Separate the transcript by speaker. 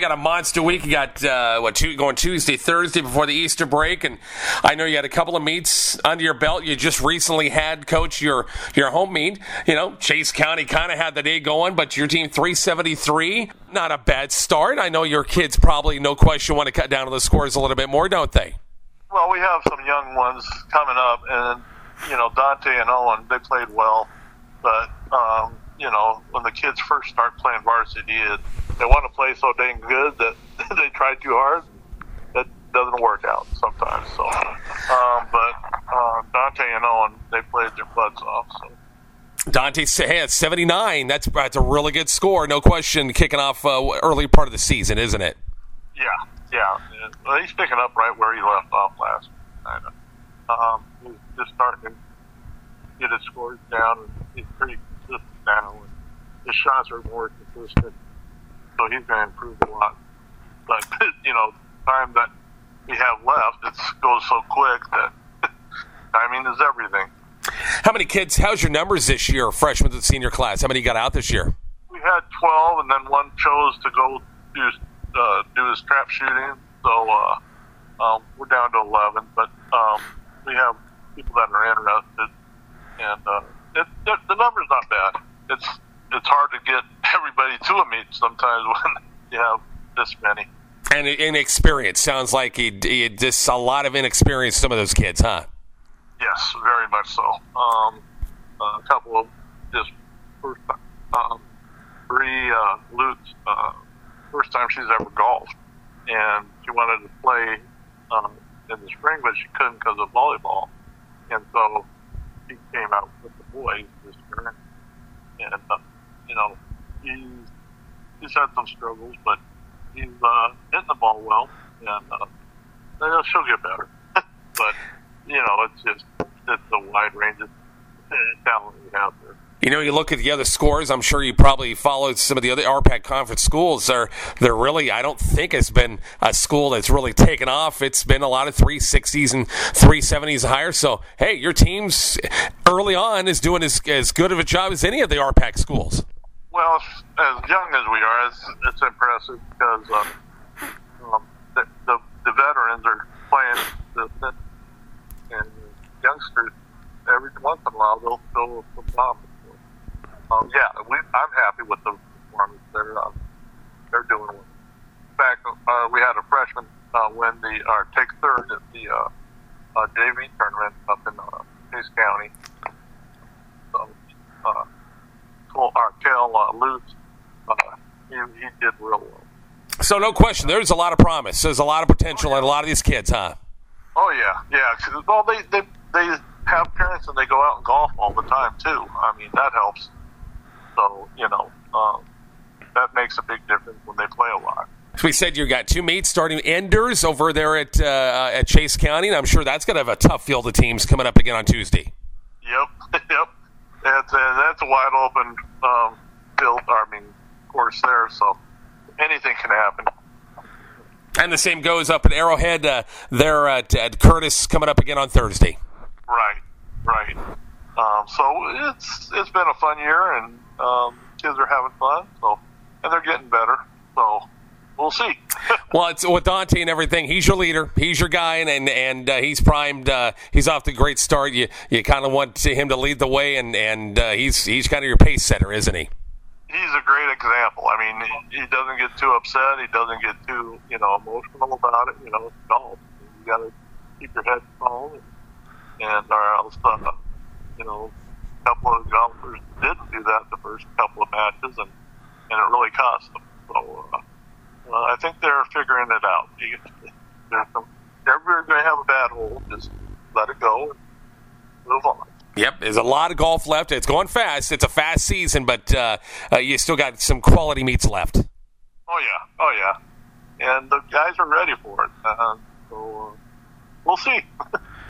Speaker 1: got a monster week. You got going Tuesday, Thursday before the Easter break, and I know you had a couple of meets under your belt. You just recently had, Coach, your home meet. Chase County kind of had the day going, but your team 373, not a bad start. I know your kids probably, no question, want to cut down on the scores a little bit more, don't they?
Speaker 2: Well, we have some young ones coming up, and Dante and Owen, they played well, but when the kids first start playing varsity, they want to play so dang good that they try too hard. That doesn't work out sometimes. So, but Dante and Owen, they played their butts off. So.
Speaker 1: Dante had 79. That's a really good score, no question. Kicking off early part of the season, isn't it?
Speaker 2: Yeah. Well, he's picking up right where he left off last week. He's just starting to get his scores down, and he's pretty consistent now. And his shots are more consistent, so he's going to improve a lot. But time that we have left, it goes so quick that timing is everything.
Speaker 1: How many kids? How's your numbers this year, freshmen to senior class? How many got out this year?
Speaker 2: We had 12, and then one chose to go do his trap shooting. So we're down to 11, but we have people that are interested, and the number's not bad. It's hard to get everybody to a meet sometimes when you have this many.
Speaker 1: And inexperience sounds like he just a lot of inexperience. Some of those kids, huh?
Speaker 2: Yes, very much so. A couple of just first time. Lutz, first time she's ever golfed, and she wanted to play in the spring, but she couldn't because of volleyball, and so she came out with the boys this year, and he's had some struggles, but he's hitting the ball well, and she'll get better. But it's a wide range of talent we have there.
Speaker 1: You look at the other scores, I'm sure you probably followed some of the other RPAC conference schools. They're really, I don't think it's been a school that's really taken off. It's been a lot of 360s and 370s higher. So, hey, your team's early on is doing as good of a job as any of the RPAC schools.
Speaker 2: Well, as young as we are, it's impressive because the veterans are playing and youngsters, every once in a while, they'll show some promise. I'm happy with the performance. They're doing well. In fact, we had a freshman take third at the JV tournament up in Chase County. So, Kel Lutz, he did real well.
Speaker 1: So no question, there's a lot of promise. There's a lot of potential in a lot of these kids, huh?
Speaker 2: Oh yeah. Well, they have parents and they go out and golf all the time too. I mean, that helps. So that makes a big difference when they play a lot.
Speaker 1: So we said you got two meets starting Enders over there at Chase County, and I'm sure that's going to have a tough field of teams coming up again on Tuesday.
Speaker 2: Yep. That's a wide open course there, so anything can happen.
Speaker 1: And the same goes up at Arrowhead. They're at Curtis coming up again on Thursday.
Speaker 2: Right. So it's been a fun year, and kids are having fun. So, and they're getting better. So we'll see.
Speaker 1: Well, it's with Dante and everything. He's your leader. He's your guy, and he's primed. He's off to a great start. You kind of want him to lead the way, and he's kind of your pace setter, isn't he?
Speaker 2: He's a great example. I mean, he doesn't get too upset. He doesn't get too emotional about it. It's golf. You got to keep your head calm, and or else a couple of golfers didn't do that the first couple of matches, and it really cost them. So I think they're figuring it out. Everybody's going to have a bad hole. Just let it go and move on.
Speaker 1: Yep, there's a lot of golf left. It's going fast. It's a fast season, but you still got some quality meets left.
Speaker 2: Oh, yeah. And the guys are ready for it. So we'll see.